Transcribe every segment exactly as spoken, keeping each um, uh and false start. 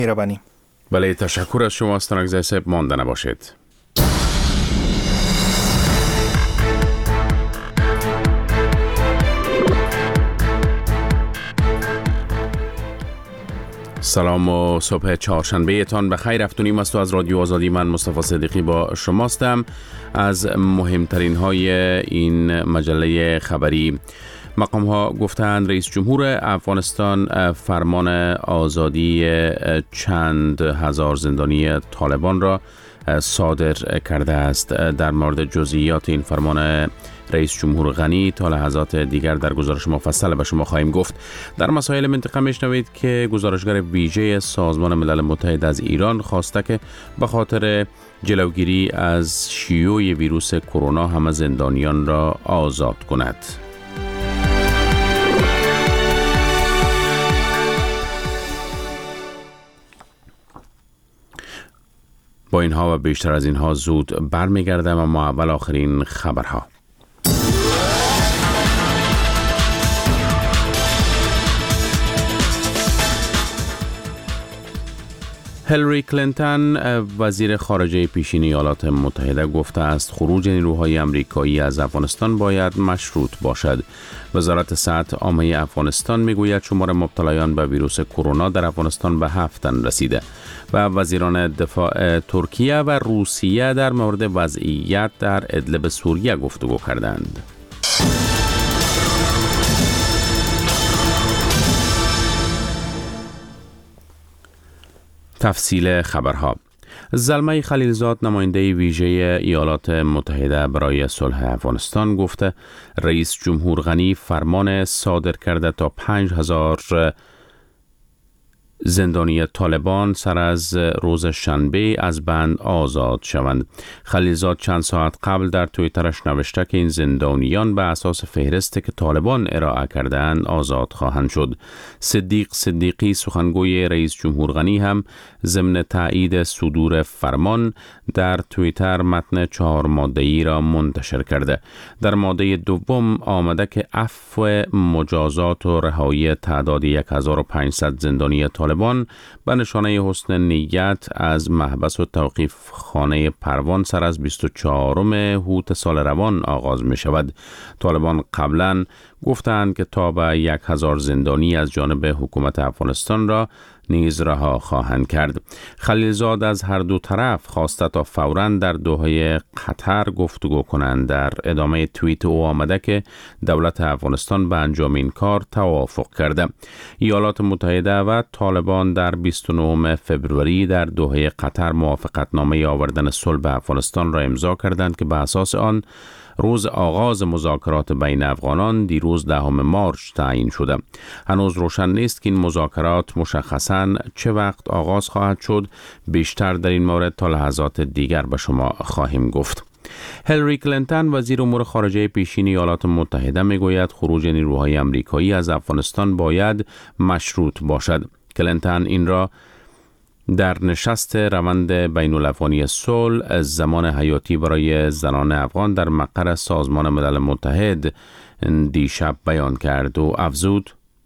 مهربانی. بله، تشکر از شما استان عزیز صاحب، مانده نباشید. سلام و صبح چهارشنبه تان بخیر. افتونیم است و از رادیو آزادی، من مصطفی صدیقی با شماستم. از مهمترین های این مجله خبری: مقام ها گفتند رئیس جمهور افغانستان فرمان آزادی چند هزار زندانی طالبان را صادر کرده است. در مورد جزئیات این فرمان رئیس جمهور غنی تا لحظات دیگر در گزارش مفصل به شما خواهیم گفت. در مسائل منطقه میشنوید که گزارشگر ویژه سازمان ملل متحد از ایران خواسته که به خاطر جلوگیری از شیوع ویروس کرونا همه زندانیان را آزاد کند. با اینها و بیشتر از اینها زود برمیگردم، اما اول آخرین خبرها. هیلاری کلینتون وزیر خارجه پیشین ایالات متحده گفته است خروج نیروهای آمریکایی از افغانستان باید مشروط باشد. وزارت صحت عامه افغانستان میگوید شمار مبتلایان به ویروس کرونا در افغانستان به هفت تن رسیده و وزیران دفاع ترکیه و روسیه در مورد وضعیت در ادلب سوریه گفتگو کردند. تفصیل خبرها: زلمه خلیلزاد نماینده ویژه ایالات متحده برای صلح افغانستان گفته رئیس جمهور غنی فرمان صادر کرده تا پنج هزار زندانی طالبان سر از روز شنبه از بند آزاد شوند. خلیلزاد چند ساعت قبل در توییترش نوشته که این زندانیان به اساس فهرستی که طالبان ارائه کرده‌اند آزاد خواهند شد. صدیق صدیقی سخنگوی رئیس جمهور غنی هم ضمن تایید صدور فرمان در توییتر متن چهار ماده‌ای را منتشر کرده. در ماده دوم آمده که عفو، مجازات و رهایی تعداد یک هزار و پانصد زندانی طالبان به نشانه حسن نیت از محبس و توقیف خانه پروان سر از بیست و چهارم هوت سال روان آغاز می شود. طالبان قبلا گفتند که تا به یک هزار زندانی از جانب حکومت افغانستان را نیز رها خواهند کرد. خلیلزاد از هر دو طرف خواسته تا فوراً در دوحه قطر گفتگو کنند. در ادامه توییت او آمده که دولت افغانستان به انجام این کار توافق کرده. ایالات متحده و طالبان در بیست و نهم فوریه در دوحه قطر موافقتنامه آوردن صلح به افغانستان را امضا کردند که به اساس آن روز آغاز مذاکرات بین افغانان دیروز دهم مارس تعیین شده. هنوز روشن نیست که این مذاکرات مشخصاً چه وقت آغاز خواهد شد. بیشتر در این مورد تا لحظات دیگر به شما خواهیم گفت. هیلاری کلینتون وزیر امور خارجه پیشین ایالات متحده میگوید خروج نیروهای آمریکایی از افغانستان باید مشروط باشد. کلینتون این را در نشست روند بین الافغانی صلح از زمان حیاتی برای زنان افغان در مقر سازمان ملل متحد دیشب بیان کرد و افزود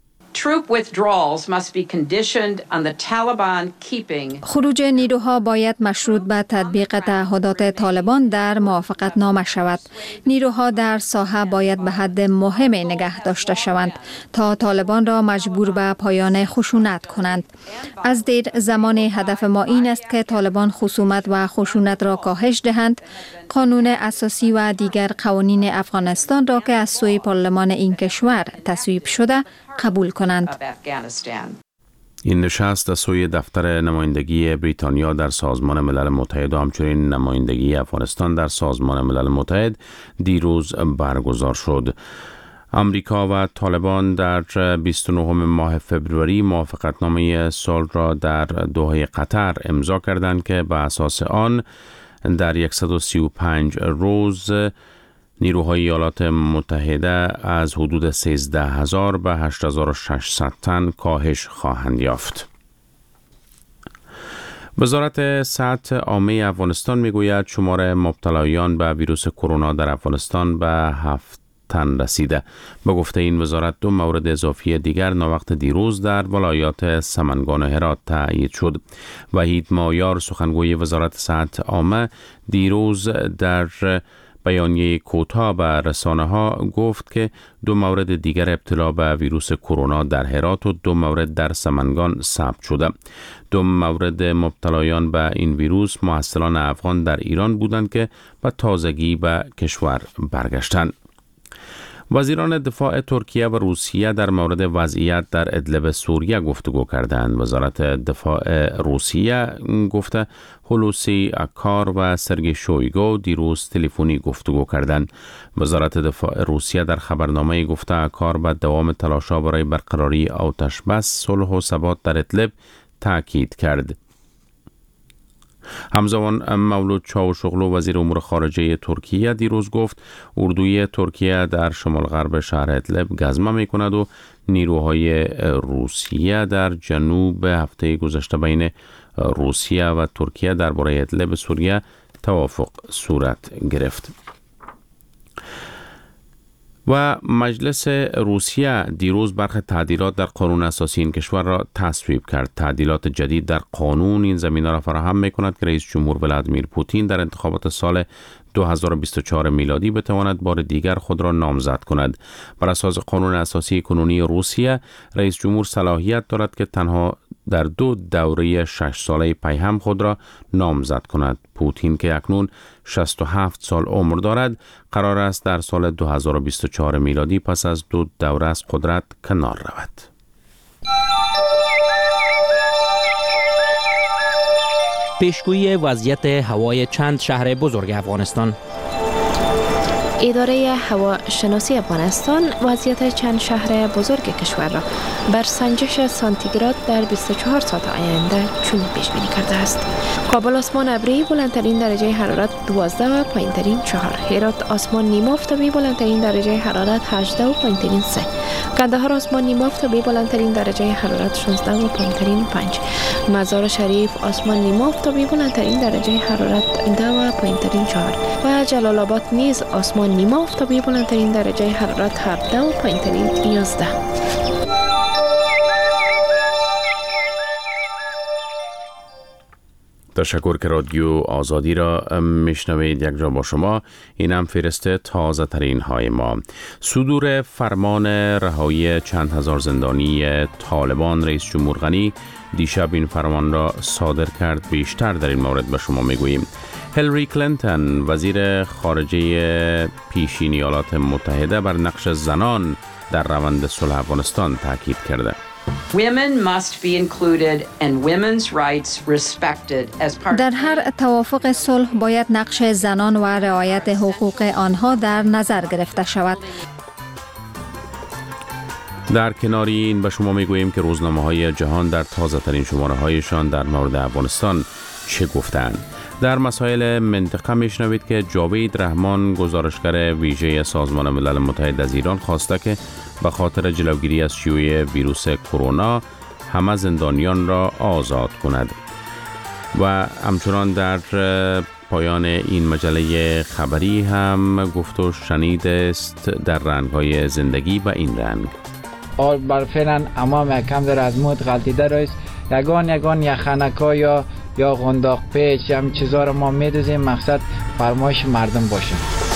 خروج نیروها باید مشروط به تطبیق تعهدات طالبان در موافقتنامه شود. نیروها در ساحه باید به حد مهم نگه داشته شوند تا طالبان را مجبور به پایان خشونت کنند. از دیر زمان هدف ما این است که طالبان خصومت و خشونت را کاهش دهند. قانون اساسی و دیگر قوانین افغانستان را که از سوی پارلمان این کشور تصویب شده قبول کنند. این نشست از سوی دفتر نمایندگی بریتانیا در سازمان ملل متحد و همچنین نمایندگی افغانستان در سازمان ملل متحد دیروز برگزار شد. آمریکا و طالبان در بیست و نهم ماه فوریه موافقتنامه صلح را در دوحه قطر امضا کردند که به اساس آن در صد و سی و پنج روز نیروهای ایالات متحده از حدود سیزده هزار به هشت هزار و ششصد تن کاهش خواهند یافت. وزارت صحت عامه افغانستان میگوید شمار مبتلایان به ویروس کرونا در افغانستان به هفت تن رسیده. به گفته این وزارت دو مورد اضافی دیگر ناوقت دیروز در ولایات سمنگان و هرات تایید شد. وحید مایار سخنگوی وزارت صحت عامه دیروز در بیانیه کوتاه به رسانه‌ها گفت که دو مورد دیگر ابتلا به ویروس کرونا در هرات و دو مورد در سمنگان ثبت شده. دو مورد مبتلایان به این ویروس محصلان افغان در ایران بودند که به تازگی به کشور برگشتند. وزیران دفاع ترکیه و روسیه در مورد وضعیت در ادلب سوریه گفتگو کردند. وزارت دفاع روسیه گفته هولوسی اکار و سرگی شویگو دیروز تلفنی گفتگو کردند. وزارت دفاع روسیه در خبرنامه گفته اکار به دوام تلاش‌ها برای برقراری آتش بس، صلح و ثبات در ادلب تاکید کرد. همزمان مولود چاوشوغلو وزیر امور خارجه ترکیه دیروز گفت اردوی ترکیه در شمال غرب شهر ادلب گزمه می کند و نیروهای روسیه در جنوب هفته گذشته بین روسیه و ترکیه درباره ادلب سوریه توافق صورت گرفت. و مجلس روسیه دیروز برخی تعدیلات در قانون اساسی این کشور را تصویب کرد. تعدیلات جدید در قانون این زمینه را فراهم می کند که رئیس جمهور ولادیمیر پوتین در انتخابات سال دو هزار و بیست و چهار میلادی بتواند بار دیگر خود را نامزد کند. بر اساس قانون اساسی کنونی روسیه، رئیس جمهور صلاحیت دارد که تنها در دو دوره شش ساله پیهم خود را نامزد کند. پوتین که اکنون شصت و هفت سال عمر دارد، قرار است در سال دو هزار و بیست و چهار میلادی پس از دو دوره از قدرت کنار رود. پیشگویی وضعیت هوای چند شهر بزرگ افغانستان. اداره هواشناسی افغانستان وضعیت چند شهر بزرگ کشور را بر سنجش سانتیگراد در بیست و چهار ساعت آینده چنین پیش بینی کرده است. کابل آسمان ابری بلندترین درجه حرارت دوازده و پایینترین چهار. هرات آسمان نیمه آفتابی بلندترین درجه حرارت هجده و پایینترین سه. کندهار آسمان نیمه آفتابی بلندترین درجه حرارت شانزده و پایینترین پنج. مزار شریف آسمان نیمه آفتابی بلندترین درجه حرارت ده و پایینترین چهار. و جلال آباد نیز آسمان نیمه آفتابی بلندترین درجه حرارت هفده و پایینترین یازده. تشکر که رادیو آزادی را میشنوید. یک جا با شما. این هم فهرست تازه ترین های ما. صدور فرمان رهایی چند هزار زندانی طالبان. رئیس جمهور غنی دیشب این فرمان را صادر کرد. بیشتر در این مورد به شما میگوییم. هیلاری کلینتون وزیر خارجه پیشین ایالات متحده بر نقش زنان در روند صلح افغانستان تاکید کرده. در هر توافق صلح باید نقش زنان و رعایت حقوق آنها در نظر گرفته شود. در کنار این به شما میگوییم که روزنامه‌های جهان در تازه ترین شماره هایشان در مورد افغانستان چه گفتند. در مسائل منطقه میشنوید که جاوید رحمان گزارشگر ویژه سازمان ملل متحد از ایران خواسته که به خاطر جلوگیری از شیوع ویروس کرونا همه زندانیان را آزاد کند. و همچنان در پایان این مجله خبری هم گفت و شنید است در رنگ‌های زندگی به این رنگ. آر بر فعلا امام کم در از مود غلطیده رایست یگان یگان یخنکا یا یا غنداق پیچ هم چیزا رو ما میدوزیم، مقصد فرمایش مردم باشه.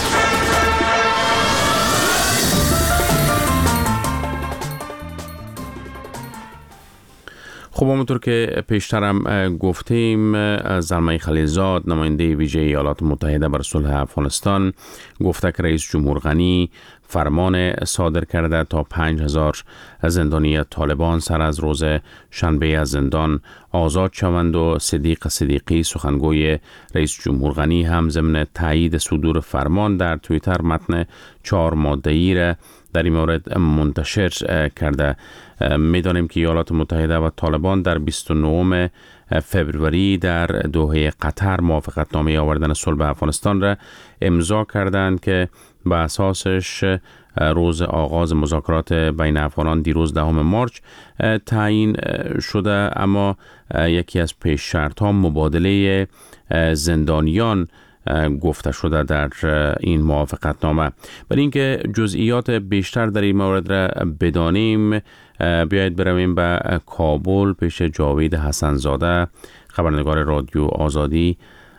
خب همونطور که پیشترم گفتیم، زلمه خلیلزاد نماینده ویژه ایالات متحده بر صلح افغانستان گفته که رئیس جمهور غنی فرمان صادر کرده تا پنج هزار زندانی طالبان سر از روز شنبه از زندان آزاد شوند و صدیق صدیقی سخنگوی رئیس جمهور غنی هم ضمن تایید صدور فرمان در توییتر متن چهار ماده‌ای را در این مورد منتشر کرده. میدانیم که ایالات متحده و طالبان در بیست و نه فوریه در دوحه قطر موافقتنامه آوردن صلح به افغانستان را امضا کردند که به اساسش روز آغاز مذاکرات بین افغانان دیروز دهم مارچ تعیین شده، اما یکی از پیش شرط ها مبادله زندانیان گفته شده در این موافقت نامه. برای اینکه جزئیات بیشتر در این مورد را بدانیم بیایید برویم به کابل پیش جاوید حسنزاده، خبرنگار رادیو آزادی.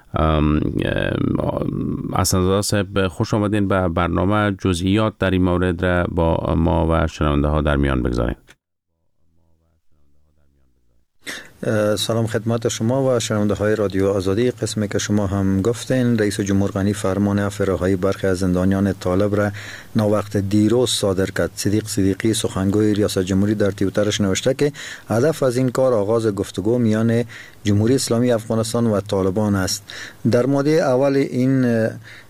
حسنزاده صاحب، خوش آمدین به برنامه. جزئیات در این مورد را با ما و شنونده ها در میان بگذارید. سلام خدمت شما و شنونده های رادیو آزادی. قسمی که شما هم گفتین، رئیس جمهور غنی فرمان عفو رهایی برخی از زندانیان طالب را ناوقت دیروز صادر کرد. صدیق صدیقی سخنگوی ریاست جمهوری در توییترش نوشته که هدف از این کار آغاز گفتگو میان جمهوری اسلامی افغانستان و طالبان است. در ماده اول این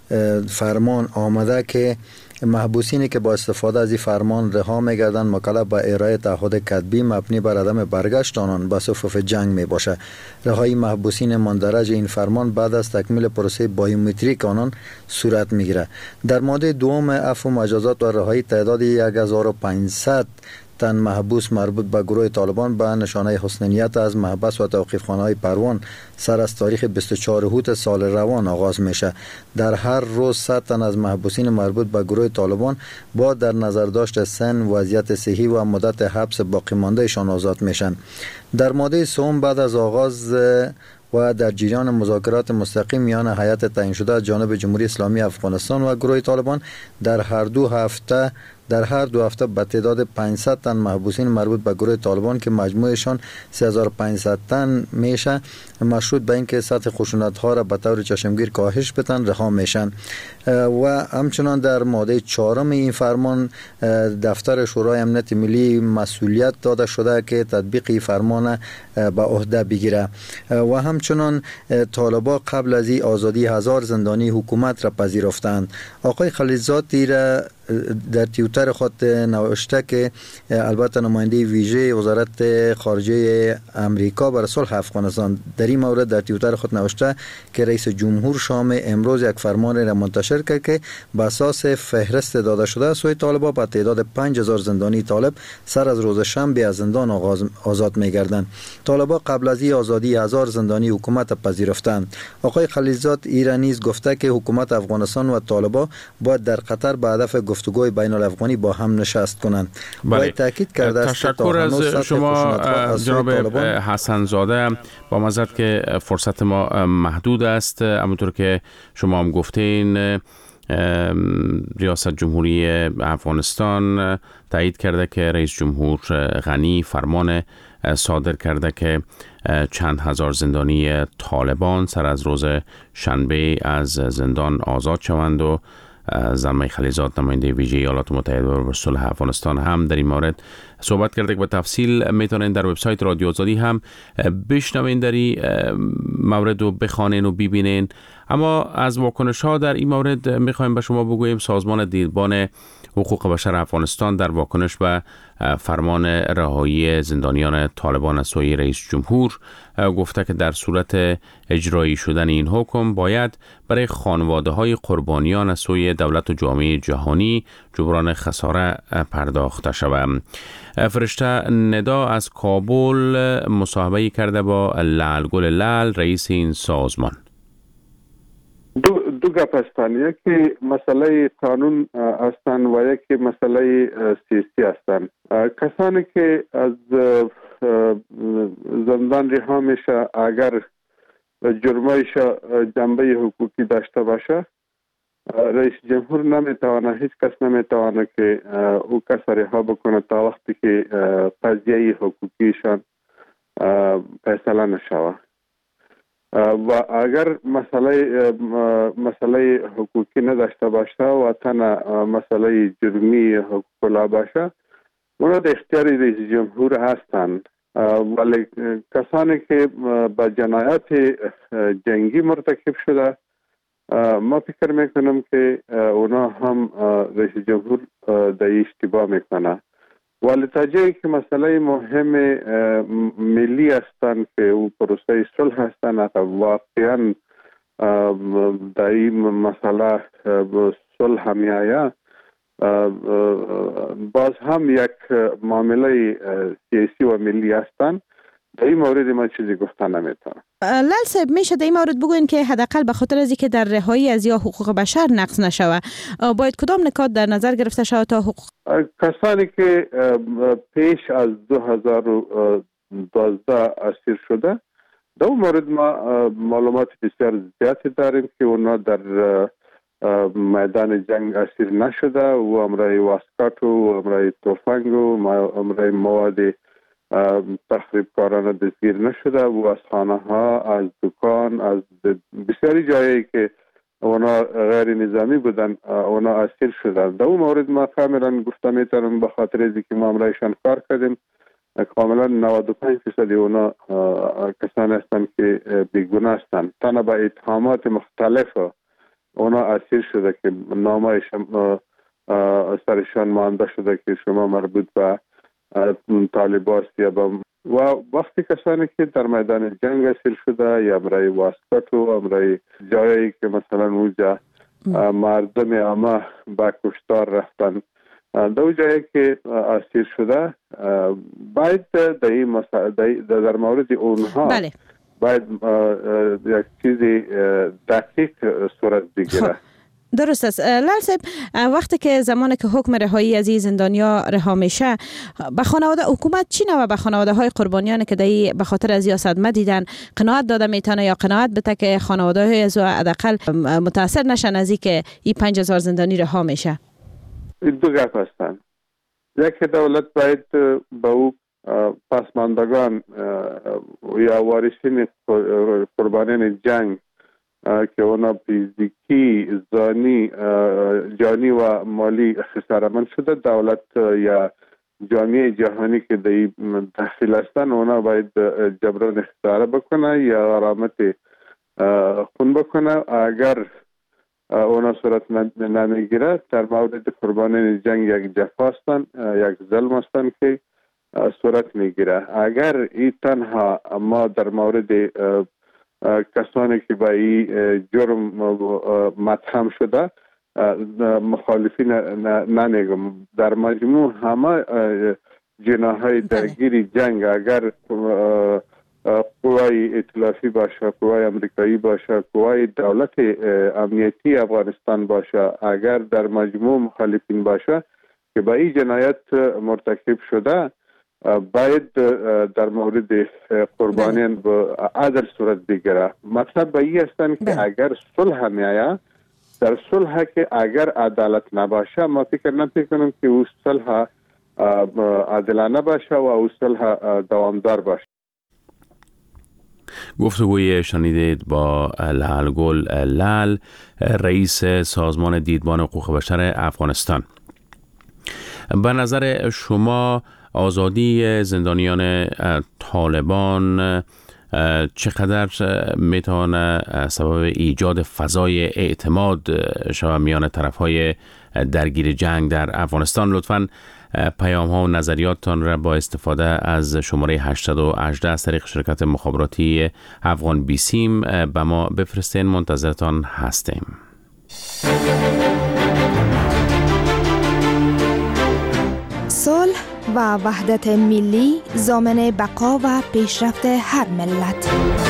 فرمان آمده که محبوسینی که با استفاده از این فرمان رها می‌گردند مکلف به ارائه تعهد کتبی مبنی بر عدم برگشت آنان به صفوف جنگ میباشد. رهایی محبوسین ماندرج این فرمان بعد از تکمیل پروسه بایومتریک آنان صورت میگیرد. در ماده دوم عفو مجازات و رهایی تعداد یک هزار و پانصد تن محبوس مربوط به گروه طالبان به نشانه حسن نیت از محبس و توقیفخانه های پروان سر از تاریخ بیست و چهار اوت سال روان آغاز میشه. در هر روز صد تن از محبوسین مربوط به گروه طالبان با در نظر داشت سن، وضعیت صحی و مدت حبس باقی مانده شان آزاد میشن. در ماده سوم بعد از آغاز و در جریان مذاکرات مستقیم میان هیئت تعیین شده از جانب جمهوری اسلامی افغانستان و گروه طالبان در هر دو هفته در هر دو هفته به تعداد پانصد تن محبوسین مربوط به گروه طالبان که مجموعشان سه هزار و پانصد تن میشه، مشروط به اینکه سطح خشونت ها را به طور چشمگیر کاهش بدن رها میشن. و همچنان در ماده چهارم این فرمان دفتر شورای امنیت ملی مسئولیت داده شده که تطبیق این فرمان به عهده بگیره. و همچنان طالبان قبل از این آزادی هزار زندانی حکومت را پذیرفتند. آقای خلیلزاده را در توییتر خود نوشته که البته نماینده ویژه وزارت خارجه امریکا برای صلح افغانستان در این مورد در توییتر خود نوشته که رئیس جمهور شام امروز یک فرمان را منتشر کرد که به اساس فهرست داده شده سوی طالبان با تعداد پنج هزار زندانی طالب سر از روز شنبه از زندان آغاز آزاد می‌گردند. طالبان قبل از این آزادی هزار زندانی حکومت پذیرفتند. آقای خلیلزاده ایرانی گفته که حکومت افغانستان و طالبان باید در قطر به هدف گفتگوی بین الافغانی با هم نشست کنند. باید تاکید کرده است تشکر از شما جناب حسنزاده. با معذرت که فرصت ما محدود است، همونطور که شما هم گفتین ریاست جمهوری افغانستان تایید کرده که رئیس جمهور غنی فرمان صادر کرده که چند هزار زندانی طالبان سر از روز شنبه از زندان آزاد شوند و زلمه خلیلزاده نماینده ویژه ایالات متحده برای صلح افغانستان هم در این مورد صحبت کرده که به تفصیل میتونین در وبسایت رادیو آزادی هم بشنوین در این مورد و بخوانین و ببینین. اما از واکنش ها در این مورد میخوایم به شما بگوییم سازمان دیدبان حقوق بشر افغانستان در واکنش به فرمان رهایی زندانیان طالبان از سوی رئیس جمهور گفته که در صورت اجرایی شدن این حکم باید برای خانواده های قربانیان از سوی دولت و جامعه جهانی جبران خساره پرداخته شود. فرشته ندا از کابل مصاحبه کرده با لعل گل لعل، رئیس این سازمان. دو دو گپ هستند، یکی مسئله قانون هستند و یکی مسئله سیاسی هستند. کسانی که از زندان رها میشه اگر جرمایش جنبه حقوقی داشته باشه، رئیس جمهور نمیتونه، هیچ کس نمیتونه که او کس رها بکنه تا وقتی که قضیه حقوقیشان فیصله نشوه. و اگر مسئله مسئله حقوقی نداشته باشه و تنها مسئله جرمی حقوق باشه، اونا در اختیار رئیس جمهور هستند. ولی کسانی که با جنایات جنگی مرتکب شده، ما فکر میکنم که اونا هم رئیس جمهور در اشتباه میکنه. ولی تا جایی که مسئله مهم ملی هستند که او پروسه صلح هستند، واقعا در این مسئله صلح همی آید، باز هم یک معامله سیاسی و ملی هستند در این مورد ما چیزی گفتن نمیتونم. لال صاحب میشه در این مورد بگوین که حداقل به خاطر از اینکه در رهایی از یا حقوق بشر نقض نشوه باید کدام نکات در نظر گرفته شود تا حقوق کسانی که پیش از دو هزار و دوازده اسیر شده در اون مورد ما معلومات بسیار زیادی داریم که اونا در میدان جنگ اسیر نشده و امرای واسکات و امرای توفنگ و امرای مواد تخریب کارانه دستگیر نشده و از خانه ها، از دکان، از بسیاری جایی که اونا غیر نظامی بودن اونا اسیر شدن. در اون مورد ما کاملا گفته میتونم به خاطر از که ما امرایشان کار کردیم کاملا نود و پنج درصد اونا کسانی هستند که بیگناه هستند. تنها با اتهامات مختلف اونا اسیر شده که نامه سرشان مانده شده که شما مربوط به طالبان یا با و وقتی کسانی که در میدان جنگ اسیر شده یا برای واسکات و برای جایی که مثلا اونجا مردم عامه با کشتار رفتن دو جایی که اسیر شده باید در این مسائل در مورد اونها بله. باید یک چیزی دقیق صورت بگیره. درست است. لال صاحب وقتی که زمانی که حکم رهایی از این زندانیا رها میشه به خانواده حکومت چی نوع به خانواده های قربانیان که دایی به خاطر از یا صدمه دیدن قناعت داده میتونه یا قناعت بده که خانواده های از حداقل متاثر نشن از این که این پنج هزار زندانی رها میشه؟ دو گپ هستند. یک دولت باید به او پسماندگان یا وارثین قربانیان جنگ که اونا فیزیکی زانی جانی و مالی خسارمند شده دولت یا جامعه جهانی که در داخل هستن اونا باید جبران خساره بکنه یا غرامت خون بکنه. اگر اونا صورت نمیگیره در مورد قربانیان جنگ یک جفا هستن یک ظلم هستن که صورت میگیره. اگر این تنها ما در مورد کسانی که با این جرم متهم شده مخالفین نمیگم، در مجموع همه جناهای درگیری جنگ اگر قوای ائتلافی باشه، قوای امریکایی باشه، قوای دولت امنیتی افغانستان باشه، اگر در مجموع مخالفین باشه که با این جنایت مرتکب شده باید در مورد قربانیان به عدل صورت بگیره. مطلب به این هستن که اگر صلح میایه در صلح که اگر عدالت نباشه ما فکر نمیکنم که او صلح عادلانه باشه و او صلح دوامدار باشه. گفتگوی شنیدید با لال گل لال رئیس سازمان دیدبان حقوق بشر افغانستان. به نظر شما آزادی زندانیان طالبان چقدر میتونه سبب ایجاد فضای اعتماد شود میان طرفهای درگیر جنگ در افغانستان؟ لطفاً پیام ها و نظریاتتان را با استفاده از شماره هشتصد و هجده از طریق شرکت مخابراتی افغان بیسیم به ما بفرستین. منتظرتان هستیم. صلح و وحدت ملی ضامن بقا و پیشرفت هر ملت.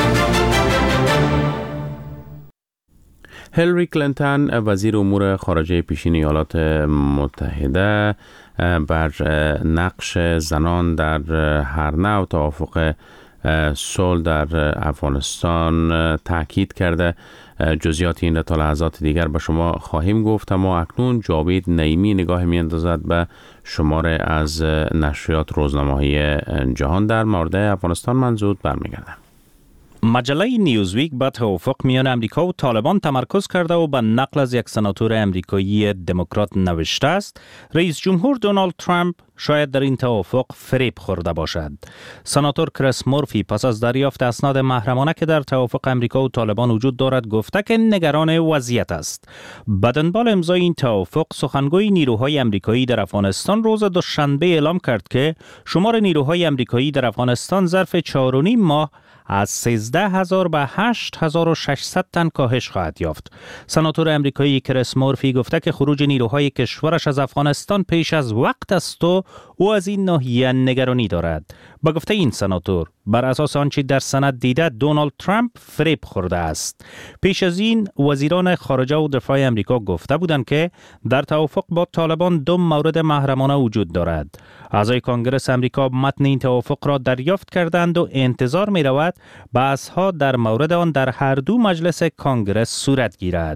هیلاری کلینتون وزیر امور خارجه پیشین ایالات متحده بر نقش زنان در هر نوع توافق صلح در افغانستان تاکید کرده. جزئیات این را تا لحظات دیگر به شما خواهیم گفت، اما اکنون جاوید نعیمی نگاه می‌اندازد به شماره از نشریات روزنامه‌های جهان در مورد افغانستان. من زود برمیگردم. مجله نیوزویک به توافق میان امریکا و طالبان تمرکز کرده و به نقل از یک سناتور امریکایی دموکرات نوشته است رئیس جمهور دونالد ترامپ شاید در این توافق فریب خورده باشد. سناتور کریس مورفی پس از دریافت اسناد محرمانه که در توافق امریکا و طالبان وجود دارد گفته که نگران وضعیت است. به دنبال امضای این توافق سخنگوی نیروهای امریکایی در افغانستان روز دوشنبه اعلام کرد که شمار نیروهای امریکایی در افغانستان ظرف چهار و نیم ماه از سیزده هزار به هشت هزار و ششصد تن کاهش خواهد یافت. سناتور امریکایی کریس مورفی گفته که خروج نیروهای کشورش از افغانستان پیش از وقت است و او از این ناحیه نگرانی دارد. با گفته این سناتور، بر اساس آنچه در سند دیده دونالد ترامپ فریب خورده است. پیش از این وزیران خارجه و دفاع امریکا گفته بودند که در توافق با طالبان دو مورد محرمانه وجود دارد. اعضای کنگره امریکا متن این توافق را دریافت کردند و انتظار می رود بحث‌ها در مورد آن در هر دو مجلس کنگره صورت گیرد.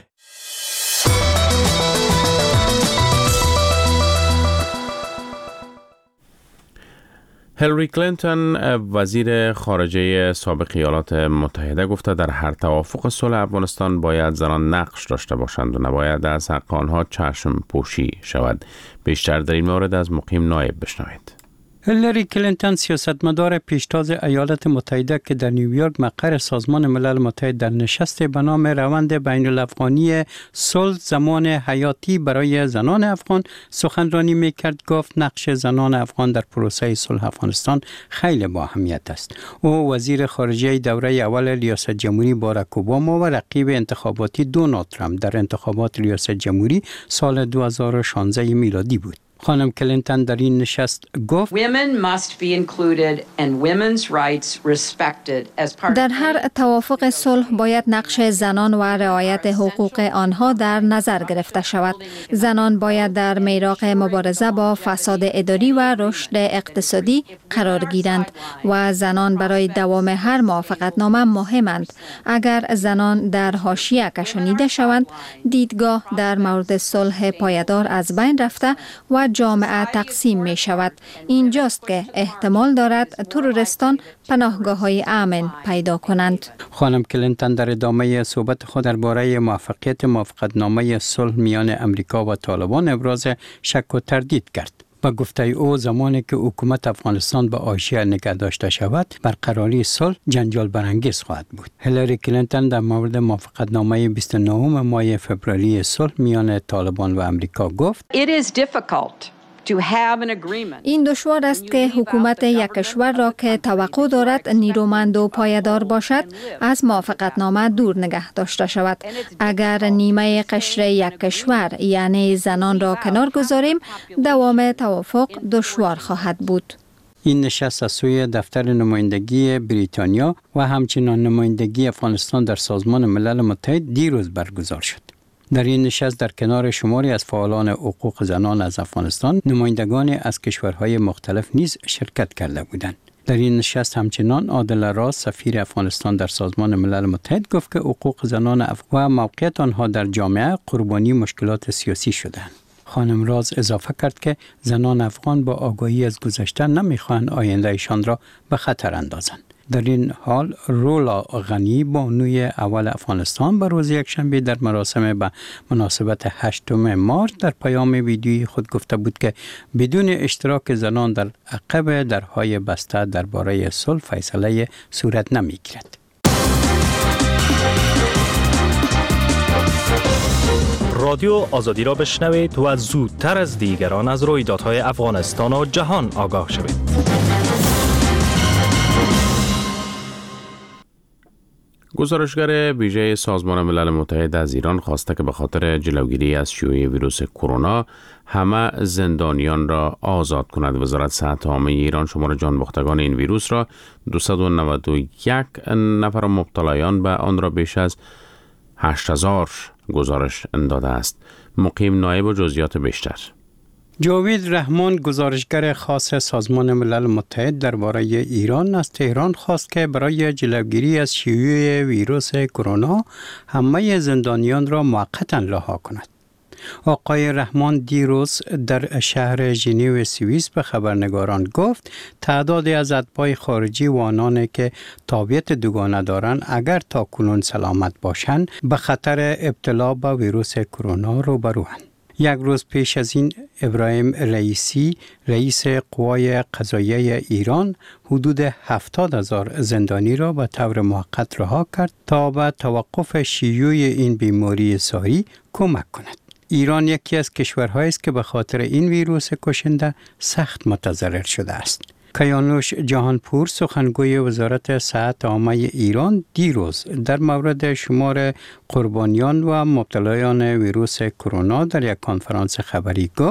هیلاری کلینتون وزیر خارجه سابق ایالات متحده گفته در هر توافق صلح افغانستان باید زنان نقش داشته باشند و نباید از حق آنها چشم پوشی شود. بیشتر در این مورد از مقیم نایب بشنوید. هیلاری کلینتون سیاستمدار پیشتاز ایالات متحده که در نیویورک مقر سازمان ملل متحد در نشست به نام روند بین الافغانی صلح زمان حیاتی برای زنان افغان سخنرانی میکرد، گفت نقش زنان افغان در پروسه صلح افغانستان خیلی با اهمیت است. او وزیر خارجه دوره اول ریاست جمهوری باراک اوباما و رقیب انتخاباتی دونالد ترامپ در انتخابات ریاست جمهوری سال دو هزار و شانزده میلادی بود. خانم کلینتون در این نشست گفت در هر توافق صلح باید نقش زنان و رعایت حقوق آنها در نظر گرفته شود. زنان باید در میراق مبارزه با فساد اداری و رشد اقتصادی قرار گیرند و زنان برای دوام هر موافقتنامه مهمند. اگر زنان در حاشیه کشانیده شوند، دیدگاه در مورد صلح پایدار از بین رفته و جامعه تقسیم می شود. اینجاست که احتمال دارد تروریستان پناهگاه‌های امن پیدا کنند. خانم کلینتون در ادامه صحبت خود درباره موفقیت موافقتنامه صلح میان امریکا و طالبان ابراز شک و تردید کرد. با گفته او زمانی که حکومت افغانستان به حاشیه نگه داشته شود، برقراری صلح جنجال برانگیز خواهد بود. هیلاری کلینتون در مورد موافقتنامه بیست و نهم ماه فوریه صلح میان طالبان و امریکا گفت: It is difficult to have an agreement. این دشوار است که حکومت یک کشور را که توقع دارد نیرومند و پایدار باشد از موافقتنامه دور نگه داشته شود. اگر نیمه قشر یک کشور یعنی زنان را کنار گذاریم، دوام توافق دشوار خواهد بود. این نشست از سوی دفتر نمایندگی بریتانیا و همچنین نمایندگی افغانستان در سازمان ملل متحد دیروز برگزار شد. در این نشست در کنار شماری از فعالان حقوق زنان از افغانستان، نمایندگان از کشورهای مختلف نیز شرکت کرده بودند. در این نشست همچنان عادل راز سفیر افغانستان در سازمان ملل متحد گفت که حقوق زنان افغان و موقعیت آنها در جامعه قربانی مشکلات سیاسی شدند. خانم راز اضافه کرد که زنان افغان با آگاهی از گذشته نمیخواهند آیندهشان را به خطر اندازند. در این حال رولا غنی بانوی اول افغانستان به روز یکشنبه در مراسم به مناسبت هشتم مارچ در پیام ویدیویی خود گفته بود که بدون اشتراک زنان در عقب درهای بسته درباره صلح فیصله صورت نمیگیرد. رادیو آزادی را بشنوید و زودتر از دیگران از رویدادهای افغانستان و جهان آگاه شوید. گزارشگر ویژه سازمان ملل متحد از ایران خواسته که به خاطر جلوگیری از شیوع ویروس کرونا همه زندانیان را آزاد کند. وزارت صحت عامه ایران شمار جانباختگان این ویروس را دویست و نود و یک نفر مبتلایان به آن را بیش از هشت هزار گزارش داده است. مقیم نایب و جزئیات بیشتر. جاوید رحمان گزارشگر خاص سازمان ملل متحد درباره ایران از تهران خواست که برای جلوگیری از شیوع ویروس کرونا همه زندانیان را موقتا رها کند. آقای رحمان دیروز در شهر ژنو سوئیس به خبرنگاران گفت تعدادی از اتباع خارجی و آنانی که تابعیت دوگانه دارند اگر تا کنون سلامت باشند به خطر ابتلا به ویروس کرونا روبروند. یک روز پیش از این ابراهیم رئیسی رئیس قوای قضاییه ایران حدود هفتاد هزار زندانی را به طور موقت رها کرد تا به توقف شیوع این بیماری ساری کمک کند. ایران یکی از کشورهایی است که به خاطر این ویروس کشنده سخت متضرر شده است. کیانوش جهانپور سخنگوی وزارت صحت عامه ایران دیروز در مورد شمار قربانیان و مبتلایان ویروس کرونا در یک کنفرانس خبری گفت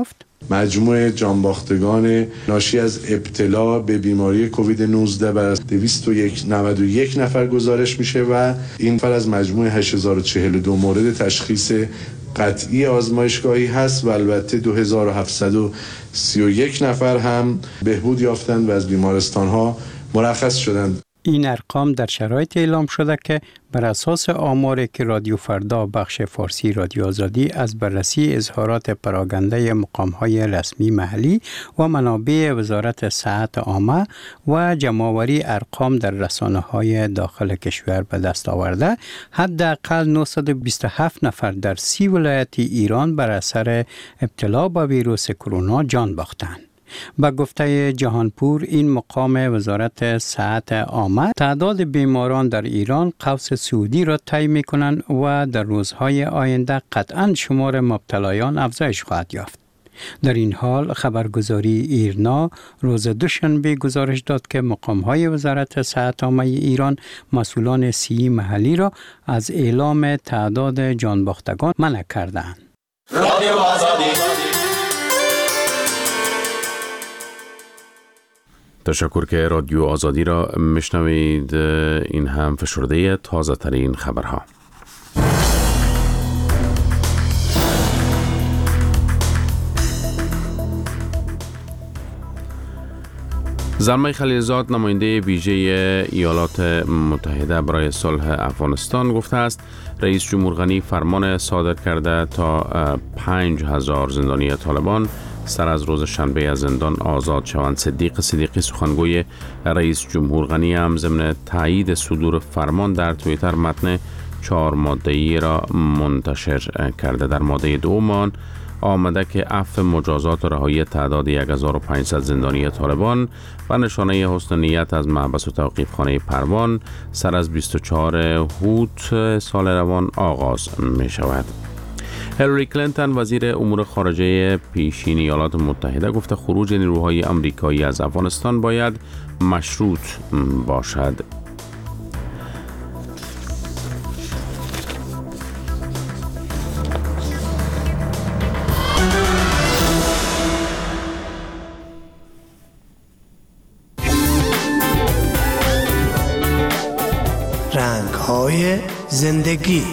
مجموع جانباختگان ناشی از ابتلا به بیماری کووید نوزده بر دویست و نود و یک نفر گزارش میشه و این فر از مجموع هشت هزار و چهل و دو مورد تشخیص قطعی آزمایشگاهی هست و البته دو هزار و هفتصد و سی و یک نفر هم بهبود یافتند و از بیمارستان ها مرخص شدند. این ارقام در شرایط اعلام شده که بر اساس آماری که رادیو فردا بخش فارسی رادیو آزادی از بررسی اظهارات پراگنده مقام‌های رسمی محلی و منابع وزارت صحت عامه و جمع‌آوری ارقام در رسانه‌های داخل کشور به دست آورده، حداقل نهصد و بیست و هفت نفر در سی ولایت ایران بر اثر ابتلا به ویروس کرونا جان باختند. با گفته جهانپور، این مقام وزارت صحت عامه تعداد بیماران در ایران قوس صعودی را طی می‌کنند و در روزهای آینده قطعاً شمار مبتلایان افزایش خواهد یافت. در این حال خبرگزاری ایرنا روز دوشنبه گزارش داد که مقام‌های وزارت صحت عامه ایران مسئولان صحی محلی را از اعلام تعداد جانباختگان منع کردند. رادیو آزادی. تشکر که رادیو آزادی را میشنوید. این هم فشرده تازه ترین خبرها. زلمه خلیلزاد، نماینده ویژه ایالات متحده برای صلح افغانستان، گفته است رئیس جمهور غنی فرمان صادر کرده تا پنج هزار زندانی طالبان سر از روز شنبه از زندان آزاد شوند. صدیق صدیقی، سخنگوی رئیس جمهور غنی، هم ضمن تایید صدور فرمان در توییتر متن چهار ماده‌ای را منتشر کرده. در ماده دوم آمده که عفو مجازات و رهایی تعداد هزار و پانصد زندانی طالبان و نشانه حسن نیت از محبس و توقیف خانه پروان سر از بیست و چهار هوت سال روان آغاز می شود. هیلاری کلینتون، وزیر امور خارجه پیشین ایالات متحده، گفته خروج نیروهای آمریکایی از افغانستان باید مشروط باشد. رنگ‌های زندگی.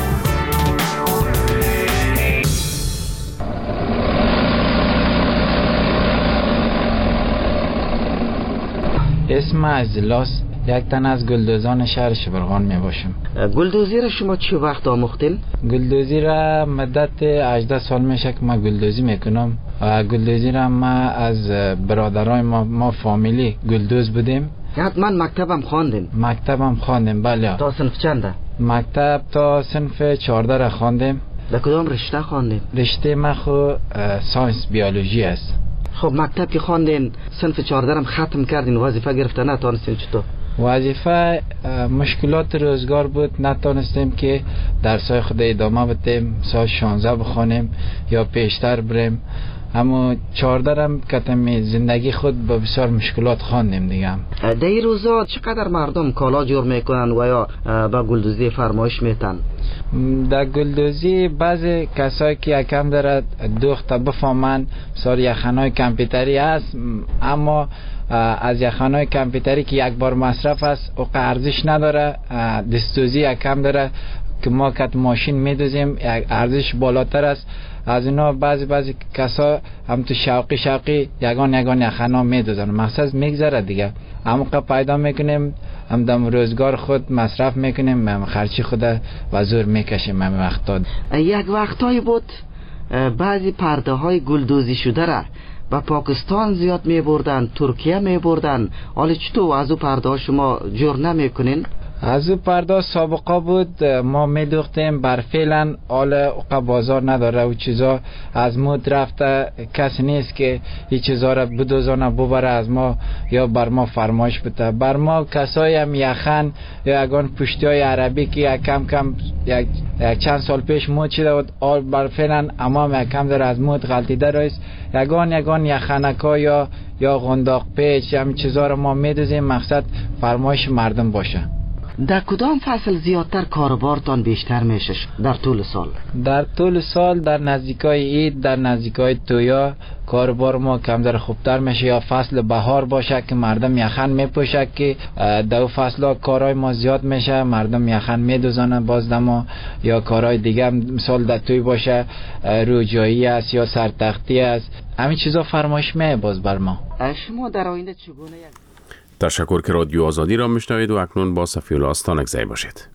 اسم اجلاس یک تن از گلدوزان شهر شبرغان می باشم. گلدوزی را شما چه وقت آموختین؟ گلدوزی را مدت هجده سال میشه که ما گلدوزی میکنم. گلدوزی را ما از برادرای ما, ما فامیلی گلدوز بودیم. حتما مکتبم خواندین؟ مکتبم خواندیم، بله. تا صنف چنده؟ مکتب تا صنف چهارده را خواندیم. در کدام رشته خواندین؟ رشته ما خو ساینس بیولوژی است. خب مکتب که خواندین صنف چهارده هم ختم کردین، وظیفه گرفتن نتونستین چطور؟ وظیفه مشکلات روزگار بود، نتونستیم که درسای خود ادامه بدیم، سال شانزده بخونیم یا پیشتر بریم. اما چهارده هم کتم زندگی خود با بسیار مشکلات خواندیم دیگه. در این روزا چقدر مردم کالا جور میکنن و یا با گلدوزی فرمایش میتن؟ در گلدوزی بعضی کسایی که یکم دارد دوخت بفهمن، مثلا یخنای کامپیوتری هست، اما از یخنای کامپیوتری که یک بار مصرف است او ارزش نداره، دستوزی یکم داره که ما کت ماشین میدوزیم ارزش بالاتر است از اینا. بعضی بعضی کسا هم تو شوقی شوقی یگان یگان یخنا میدوزن، مقصد میگذره دیگه. اما که پیدا میکنیم هم دم روزگار خود مصرف میکنیم، هم خرچی خود و زور میکشیم. هم وقتا یک وقتایی بود بعضی پرده های گلدوزی شده را و پاکستان زیاد میبردن، ترکیه میبردن. حالا چطور از او پرده ها شما جور نمیکنین؟ از او پرده سابقه بود ما میدوختیم، بر فعلا حال بازار نداره و چیزا از مود رفته، کسی نیست که این چیزا را بدوزانه ببره از ما یا بر ما فرمایش بده. بر ما کسایی هم یخن یا یگان پشتی های عربی که یک کم کم یک, یک چند سال پیش مود شده بود، حال بر فعلا اما یک کم داره از مود غلطیده رایست. یگان یگان یخنکا یا یا غنداق پیچ هم چیزا را ما میدوزیم، مقصد فرمایش مردم باشه. در کدام فصل زیادتر کاروبارتان بیشتر میشه در طول سال؟ در طول سال در نزدیکای عید، در نزدیکای تویا کاروبار ما کمتر خوبتر میشه، یا فصل بهار باشه که مردم یخن میپوشه که دو فصل کارهای ما زیاد میشه، مردم یخن میدوزانه باز دما، یا کارهای دیگه مثال در توی باشه روجایی است یا سرتختی است، همین چیزا فرمایش می باز بر ما. شما در آینده چگونه؟ تشکر که رادیو آزادی را میشنوید و اکنون با صفی الله آستانکزی باشید.